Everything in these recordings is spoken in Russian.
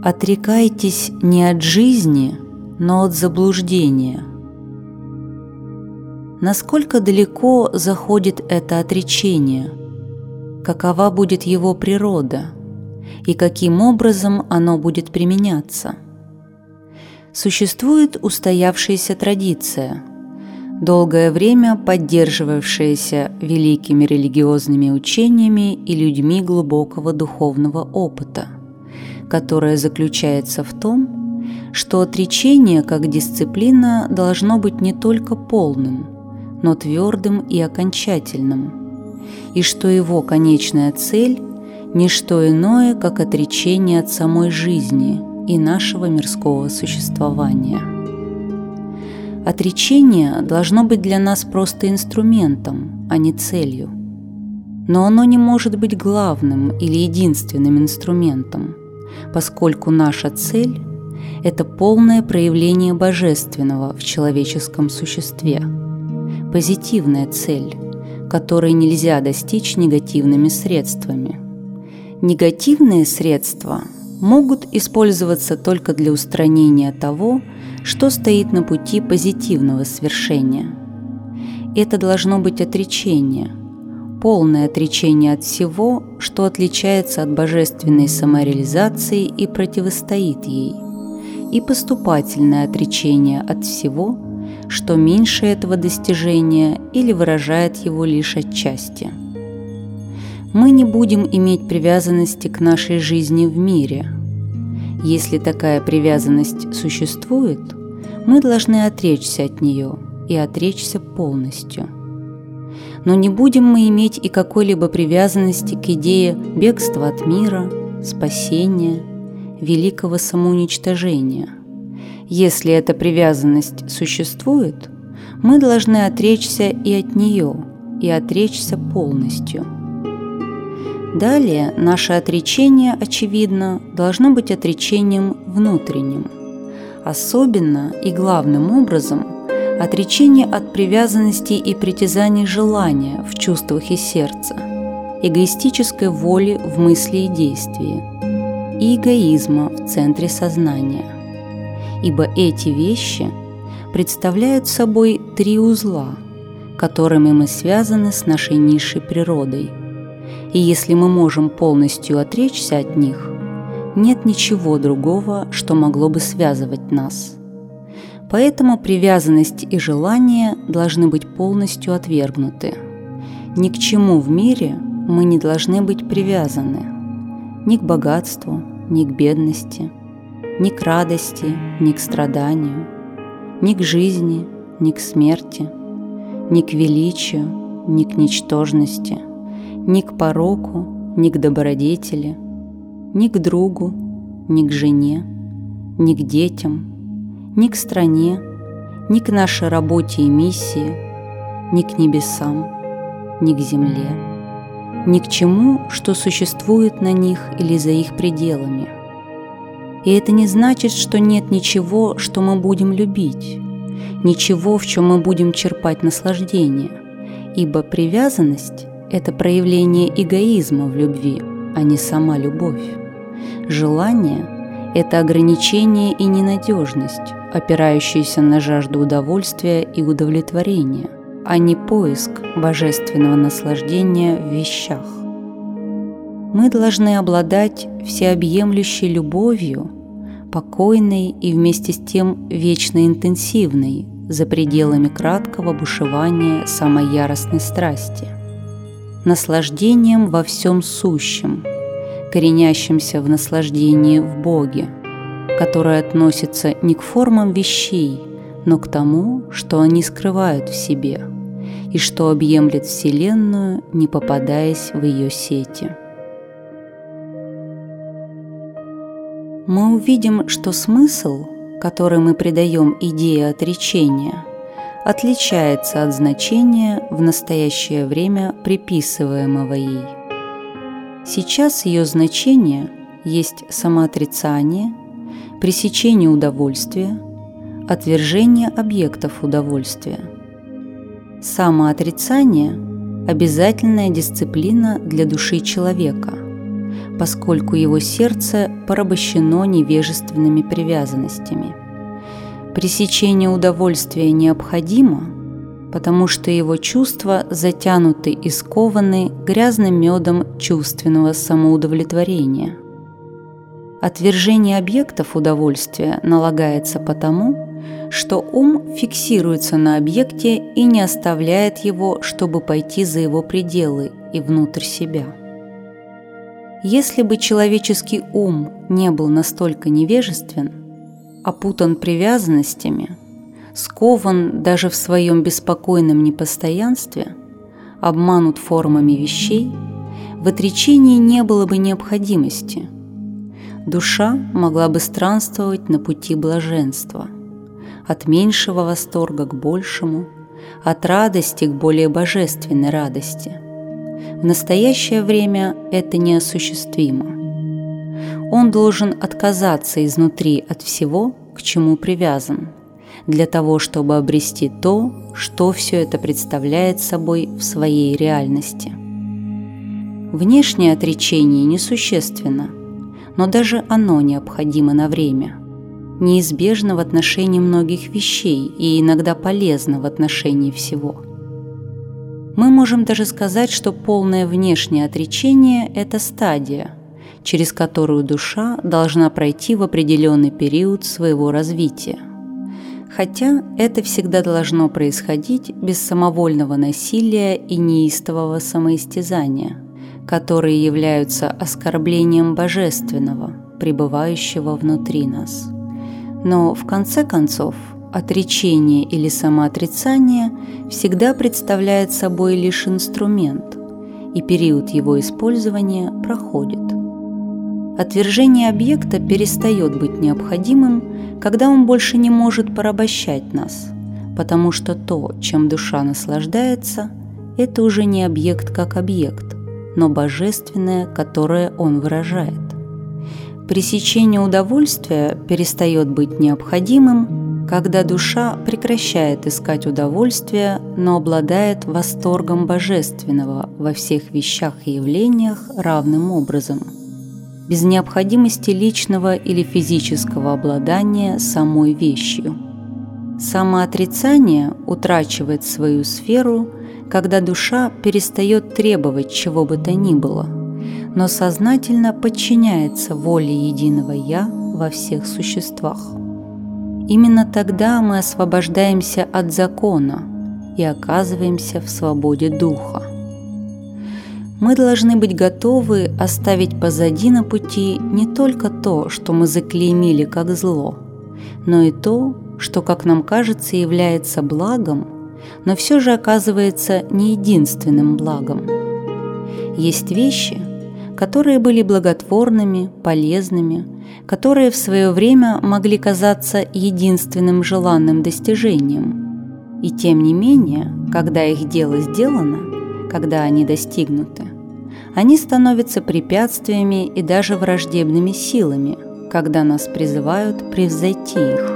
Отрекайтесь не от жизни, но от заблуждения. Насколько далеко заходит это отречение? Какова будет его природа? И каким образом оно будет применяться? Существует устоявшаяся традиция, долгое время поддерживавшаяся великими религиозными учениями и людьми глубокого духовного опыта, которая заключается в том, что отречение как дисциплина должно быть не только полным, но твердым и окончательным, и что его конечная цель – не что иное, как отречение от самой жизни и нашего мирского существования. Отречение должно быть для нас просто инструментом, а не целью. Но оно не может быть главным или единственным инструментом, поскольку наша цель – это полное проявление божественного в человеческом существе, позитивная цель, которой нельзя достичь негативными средствами. Негативные средства могут использоваться только для устранения того, что стоит на пути позитивного свершения. Это должно быть отречение, полное отречение от всего, что отличается от божественной самореализации и противостоит ей, и поступательное отречение от всего, что меньше этого достижения или выражает его лишь отчасти. Мы не будем иметь привязанности к нашей жизни в мире. Если такая привязанность существует, мы должны отречься от нее и отречься полностью. Но не будем мы иметь и какой-либо привязанности к идее бегства от мира, спасения, великого самоуничтожения. Если эта привязанность существует, мы должны отречься и от нее, и отречься полностью. Далее, наше отречение, очевидно, должно быть отречением внутренним. Особенно и главным образом отречение от привязанностей и притязаний желания в чувствах и сердце, эгоистической воли в мысли и действии, и эгоизма в центре сознания. Ибо эти вещи представляют собой три узла, которыми мы связаны с нашей низшей природой. И если мы можем полностью отречься от них, нет ничего другого, что могло бы связывать нас. Поэтому привязанность и желание должны быть полностью отвергнуты. Ни к чему в мире мы не должны быть привязаны. Ни к богатству, ни к бедности, ни к радости, ни к страданию, ни к жизни, ни к смерти, ни к величию, ни к ничтожности, ни к пороку, ни к добродетели, ни к другу, ни к жене, ни к детям, ни к стране, ни к нашей работе и миссии, ни к небесам, ни к земле, ни к чему, что существует на них или за их пределами. И это не значит, что нет ничего, что мы будем любить, ничего, в чем мы будем черпать наслаждение, ибо привязанность – это проявление эгоизма в любви, а не сама любовь. Желание – это ограничение и ненадежность, опирающиеся на жажду удовольствия и удовлетворения, а не поиск божественного наслаждения в вещах. Мы должны обладать всеобъемлющей любовью, покойной и вместе с тем вечно интенсивной, за пределами краткого бушевания самой яростной страсти, наслаждением во всем сущем, коренящимся в наслаждении в Боге, которое относится не к формам вещей, но к тому, что они скрывают в себе, и что объемлет Вселенную, не попадаясь в ее сети. Мы увидим, что смысл, который мы придаем идее отречения, отличается от значения в настоящее время приписываемого ей. Сейчас ее значение есть самоотрицание, пресечение удовольствия, отвержение объектов удовольствия. Самоотрицание – обязательная дисциплина для души человека, поскольку его сердце порабощено невежественными привязанностями. Пресечение удовольствия необходимо, потому что его чувства затянуты и скованы грязным медом чувственного самоудовлетворения. Отвержение объектов удовольствия налагается потому, что ум фиксируется на объекте и не оставляет его, чтобы пойти за его пределы и внутрь себя. Если бы человеческий ум не был настолько невежествен, опутан привязанностями, скован даже в своем беспокойном непостоянстве, обманут формами вещей, в отречении не было бы необходимости. Душа могла бы странствовать на пути блаженства, от меньшего восторга к большему, от радости к более божественной радости. В настоящее время это неосуществимо. Он должен отказаться изнутри от всего, к чему привязан, для того, чтобы обрести то, что все это представляет собой в своей реальности. Внешнее отречение несущественно, но даже оно необходимо на время, неизбежно в отношении многих вещей и иногда полезно в отношении всего. Мы можем даже сказать, что полное внешнее отречение – это стадия, через которую душа должна пройти в определенный период своего развития. Хотя это всегда должно происходить без самовольного насилия и неистового самоистязания, которые являются оскорблением божественного, пребывающего внутри нас. Но в конце концов, отречение или самоотрицание всегда представляет собой лишь инструмент, и период его использования проходит. Отвержение объекта перестает быть необходимым, когда он больше не может порабощать нас, потому что то, чем душа наслаждается, это уже не объект как объект, но божественное, которое он выражает. Пресечение удовольствия перестает быть необходимым, когда душа прекращает искать удовольствия, но обладает восторгом божественного во всех вещах и явлениях равным образом, без необходимости личного или физического обладания самой вещью. Самоотрицание утрачивает свою сферу, когда душа перестает требовать чего бы то ни было, но сознательно подчиняется воле единого «Я» во всех существах. Именно тогда мы освобождаемся от закона и оказываемся в свободе духа. Мы должны быть готовы оставить позади на пути не только то, что мы заклеймили как зло, но и то, что, как нам кажется, является благом, но все же оказывается не единственным благом. Есть вещи, которые были благотворными, полезными, которые в свое время могли казаться единственным желанным достижением. И тем не менее, когда их дело сделано, когда они достигнуты, они становятся препятствиями и даже враждебными силами, когда нас призывают превзойти их.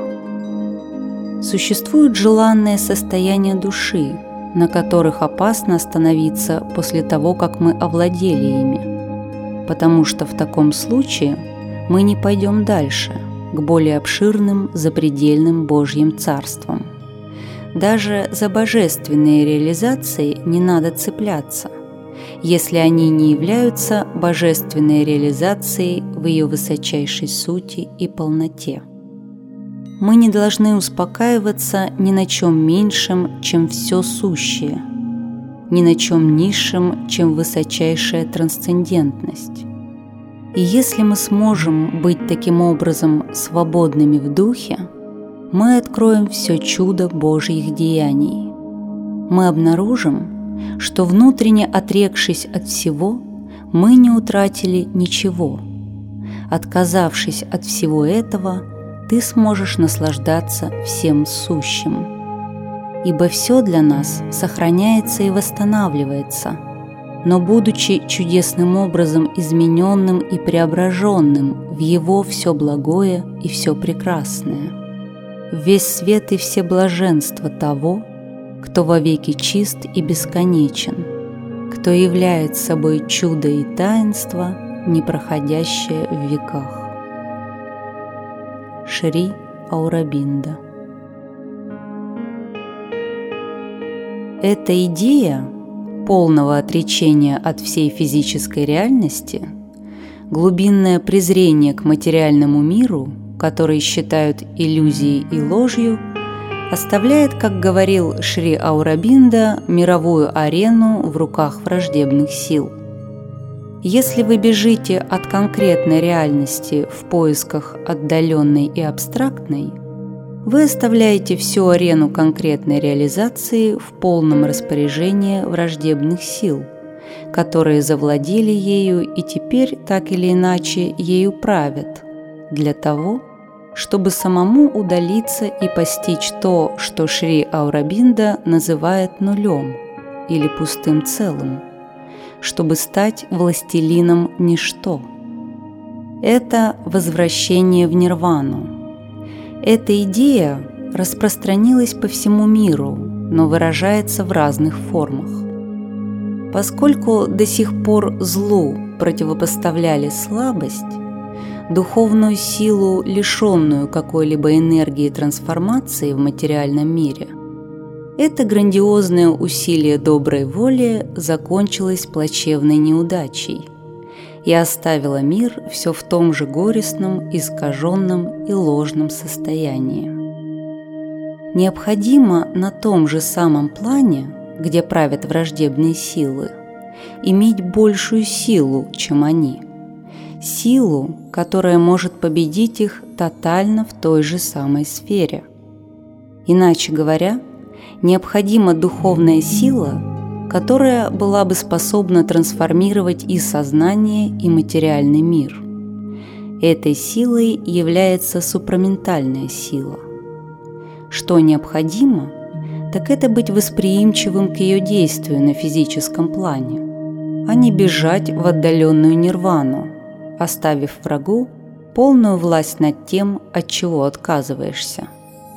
Существуют желанные состояния души, на которых опасно остановиться после того, как мы овладели ими, потому что в таком случае мы не пойдем дальше, к более обширным запредельным Божьим царствам. Даже за божественные реализации не надо цепляться, если они не являются божественной реализацией в ее высочайшей сути и полноте. Мы не должны успокаиваться ни на чем меньшем, чем все сущее, ни на чем низшем, чем высочайшая трансцендентность. И если мы сможем быть таким образом свободными в духе, мы откроем все чудо Божьих деяний. Мы обнаружим, что внутренне отрекшись от всего, мы не утратили ничего. Отказавшись от всего этого, ты сможешь наслаждаться всем сущим. Ибо все для нас сохраняется и восстанавливается, но будучи чудесным образом измененным и преображенным в Его все благое и все прекрасное, весь свет и все блаженства того, кто вовеки чист и бесконечен, кто являет собой чудо и таинство непроходящее в веках. Шри Аурабинда. Эта идея полного отречения от всей физической реальности, глубинное презрение к материальному миру, который считают иллюзией и ложью, оставляет, как говорил Шри Аурабинда, мировую арену в руках враждебных сил. Если вы бежите от конкретной реальности в поисках отдаленной и абстрактной, вы оставляете всю арену конкретной реализации в полном распоряжении враждебных сил, которые завладели ею и теперь так или иначе ею правят, для того, чтобы самому удалиться и постичь то, что Шри Аурабинда называет нулем или пустым целым, чтобы стать властелином ничто. Это возвращение в нирвану. Эта идея распространилась по всему миру, но выражается в разных формах. Поскольку до сих пор злу противопоставляли слабость, духовную силу, лишенную какой-либо энергии трансформации в материальном мире, это грандиозное усилие доброй воли закончилось плачевной неудачей и оставило мир все в том же горестном, искаженном и ложном состоянии. Необходимо на том же самом плане, где правят враждебные силы, иметь большую силу, чем они, силу, которая может победить их тотально в той же самой сфере. Иначе говоря, необходима духовная сила, которая была бы способна трансформировать и сознание, и материальный мир. Этой силой является супраментальная сила. Что необходимо, так это быть восприимчивым к ее действию на физическом плане, а не бежать в отдаленную нирвану, оставив врагу полную власть над тем, от чего отказываешься.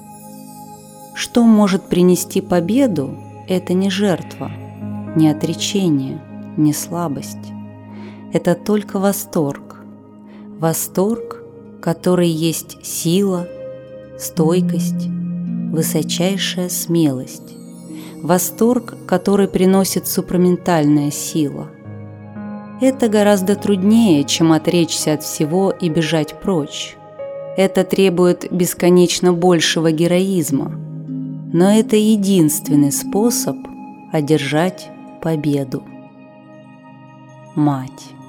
Что может принести победу, это не жертва, не отречение, не слабость. Это только восторг. Восторг, который есть сила, стойкость, высочайшая смелость. Восторг, который приносит супраментальная сила. Это гораздо труднее, чем отречься от всего и бежать прочь. Это требует бесконечно большего героизма. Но это единственный способ одержать победу. Мать.